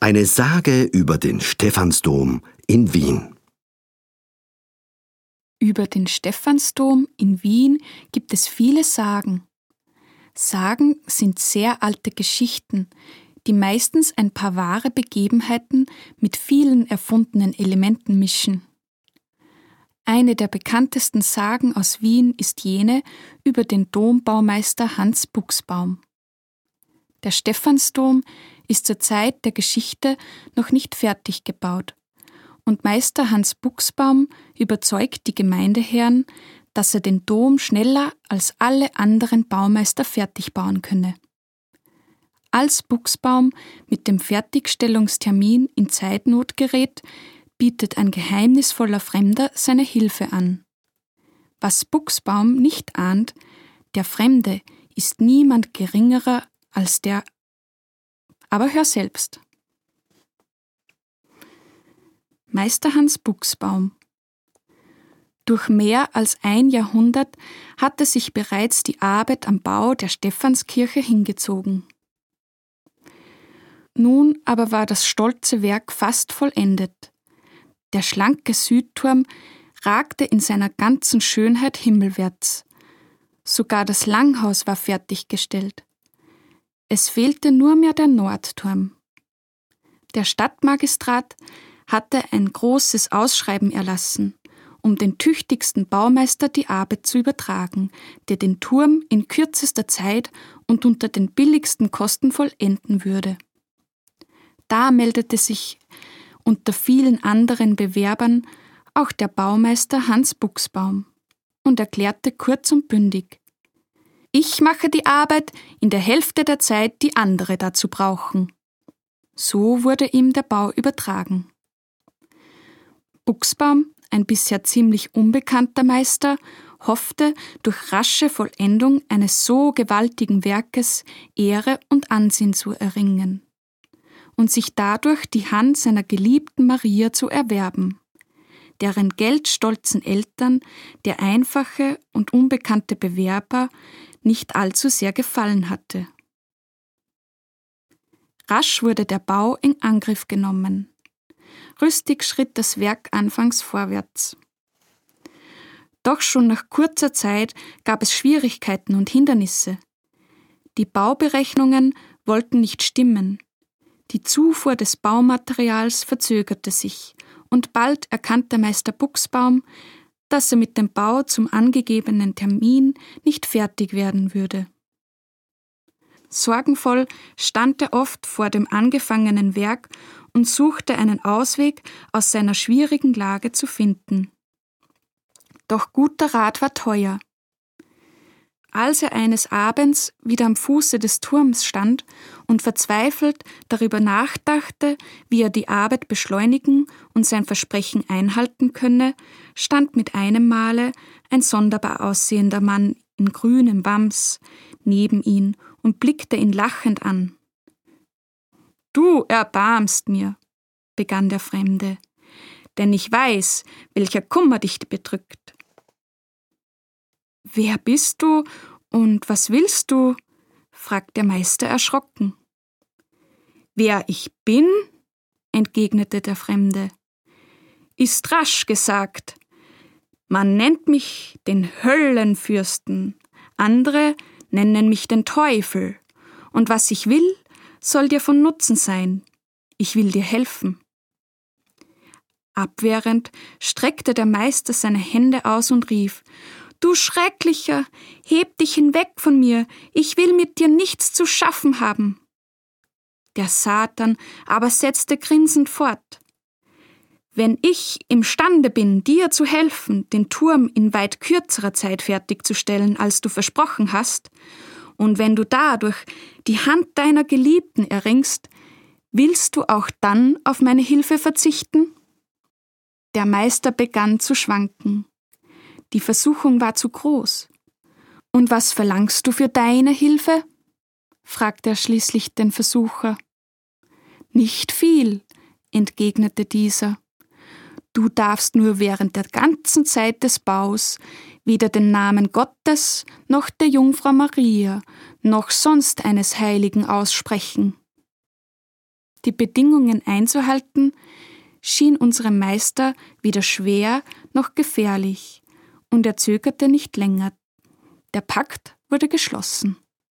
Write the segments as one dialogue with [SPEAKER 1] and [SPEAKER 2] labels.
[SPEAKER 1] Eine Sage über den Stephansdom in Wien.
[SPEAKER 2] Über den Stephansdom in Wien gibt es viele Sagen. Sagen sind sehr alte Geschichten, die meistens ein paar wahre Begebenheiten mit vielen erfundenen Elementen mischen. Eine der bekanntesten Sagen aus Wien ist jene über den Dombaumeister Hans Buxbaum. Der Stephansdom ist zur Zeit der Geschichte noch nicht fertig gebaut und Meister Hans Buxbaum überzeugt die Gemeindeherren, dass er den Dom schneller als alle anderen Baumeister fertig bauen könne. Als Buxbaum mit dem Fertigstellungstermin in Zeitnot gerät, bietet ein geheimnisvoller Fremder seine Hilfe an. Was Buxbaum nicht ahnt, der Fremde ist niemand geringerer als der. Aber hör selbst. Meister Hans Buxbaum. Durch mehr als ein Jahrhundert hatte sich bereits die Arbeit am Bau der Stephanskirche hingezogen. Nun aber war das stolze Werk fast vollendet. Der schlanke Südturm ragte in seiner ganzen Schönheit himmelwärts. Sogar das Langhaus war fertiggestellt. Es fehlte nur mehr der Nordturm. Der Stadtmagistrat hatte ein großes Ausschreiben erlassen, um den tüchtigsten Baumeister die Arbeit zu übertragen, der den Turm in kürzester Zeit und unter den billigsten Kosten vollenden würde. Da meldete sich unter vielen anderen Bewerbern auch der Baumeister Hans Buxbaum und erklärte kurz und bündig: Ich mache die Arbeit in der Hälfte der Zeit, die andere dazu brauchen. So wurde ihm der Bau übertragen. Buxbaum, ein bisher ziemlich unbekannter Meister, hoffte, durch rasche Vollendung eines so gewaltigen Werkes Ehre und Ansehen zu erringen und sich dadurch die Hand seiner geliebten Maria zu erwerben, deren geldstolzen Eltern der einfache und unbekannte Bewerber nicht allzu sehr gefallen hatte. Rasch wurde der Bau in Angriff genommen. Rüstig schritt das Werk anfangs vorwärts. Doch schon nach kurzer Zeit gab es Schwierigkeiten und Hindernisse. Die Bauberechnungen wollten nicht stimmen. Die Zufuhr des Baumaterials verzögerte sich und bald erkannte Meister Buxbaum, dass er mit dem Bau zum angegebenen Termin nicht fertig werden würde. Sorgenvoll stand er oft vor dem angefangenen Werk und suchte einen Ausweg aus seiner schwierigen Lage zu finden. Doch guter Rat war teuer. Als er eines Abends wieder am Fuße des Turms stand und verzweifelt darüber nachdachte, wie er die Arbeit beschleunigen und sein Versprechen einhalten könne, stand mit einem Male ein sonderbar aussehender Mann in grünem Wams neben ihn und blickte ihn lachend an. »Du erbarmst mir«, begann der Fremde, »denn ich weiß, welcher Kummer dich bedrückt.« »Wer bist du und was willst du?« fragte der Meister erschrocken. »Wer ich bin«, entgegnete der Fremde, »ist rasch gesagt. Man nennt mich den Höllenfürsten, andere nennen mich den Teufel, und was ich will, soll dir von Nutzen sein. Ich will dir helfen.« Abwehrend streckte der Meister seine Hände aus und rief: »Du Schrecklicher, heb dich hinweg von mir, ich will mit dir nichts zu schaffen haben.« Der Satan aber setzte grinsend fort: »Wenn ich imstande bin, dir zu helfen, den Turm in weit kürzerer Zeit fertigzustellen, als du versprochen hast, und wenn du dadurch die Hand deiner Geliebten erringst, willst du auch dann auf meine Hilfe verzichten?« Der Meister begann zu schwanken. Die Versuchung war zu groß. »Und was verlangst du für deine Hilfe?« fragte er schließlich den Versucher. »Nicht viel«, entgegnete dieser. »Du darfst nur während der ganzen Zeit des Baus weder den Namen Gottes noch der Jungfrau Maria noch sonst eines Heiligen aussprechen.« Die Bedingungen einzuhalten, schien unserem Meister weder schwer noch gefährlich, und er zögerte nicht länger. Der Pakt wurde geschlossen.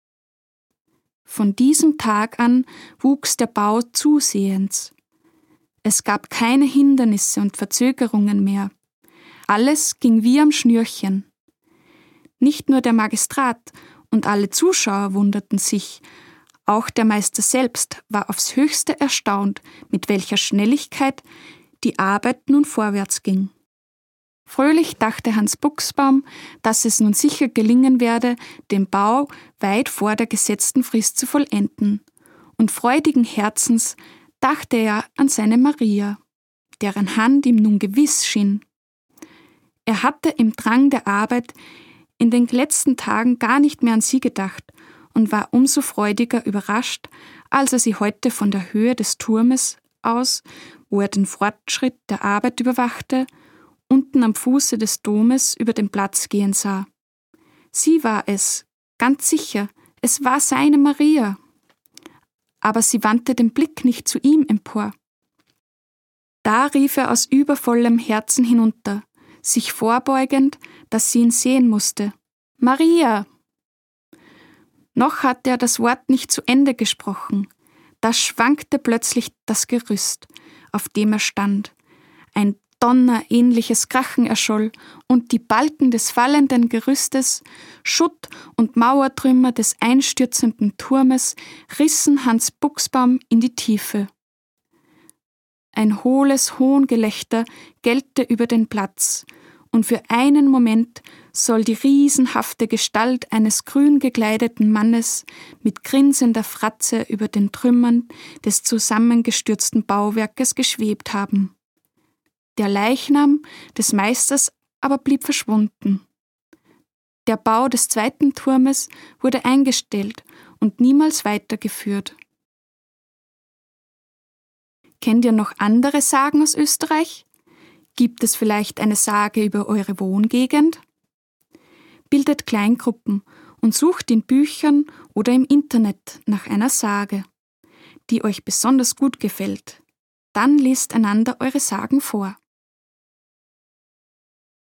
[SPEAKER 2] Von diesem Tag an wuchs der Bau zusehends. Es gab keine Hindernisse und Verzögerungen mehr. Alles ging wie am Schnürchen. Nicht nur der Magistrat und alle Zuschauer wunderten sich, auch der Meister selbst war aufs Höchste erstaunt, mit welcher Schnelligkeit die Arbeit nun vorwärts ging. Fröhlich dachte Hans Buchsbaum, dass es nun sicher gelingen werde, den Bau weit vor der gesetzten Frist zu vollenden, und freudigen Herzens dachte er an seine Maria, deren Hand ihm nun gewiss schien. Er hatte im Drang der Arbeit in den letzten Tagen gar nicht mehr an sie gedacht und war umso freudiger überrascht, als er sie heute von der Höhe des Turmes aus, wo er den Fortschritt der Arbeit überwachte, unten am Fuße des Domes über den Platz gehen sah. Sie war es, ganz sicher, es war seine Maria. Aber sie wandte den Blick nicht zu ihm empor. Da rief er aus übervollem Herzen hinunter, sich vorbeugend, dass sie ihn sehen musste. »Maria!« Noch hatte er das Wort nicht zu Ende gesprochen. Da schwankte plötzlich das Gerüst, auf dem er stand. Ein donnerähnliches Krachen erscholl, und die Balken des fallenden Gerüstes, Schutt und Mauertrümmer des einstürzenden Turmes rissen Hans Buchsbaum in die Tiefe. Ein hohles Hohngelächter gellte über den Platz, und für einen Moment soll die riesenhafte Gestalt eines grün gekleideten Mannes mit grinsender Fratze über den Trümmern des zusammengestürzten Bauwerkes geschwebt haben. Der Leichnam des Meisters aber blieb verschwunden. Der Bau des zweiten Turmes wurde eingestellt und niemals weitergeführt. Kennt ihr noch andere Sagen aus Österreich? Gibt es vielleicht eine Sage über eure Wohngegend? Bildet Kleingruppen und sucht in Büchern oder im Internet nach einer Sage, die euch besonders gut gefällt. Dann lest einander eure Sagen vor.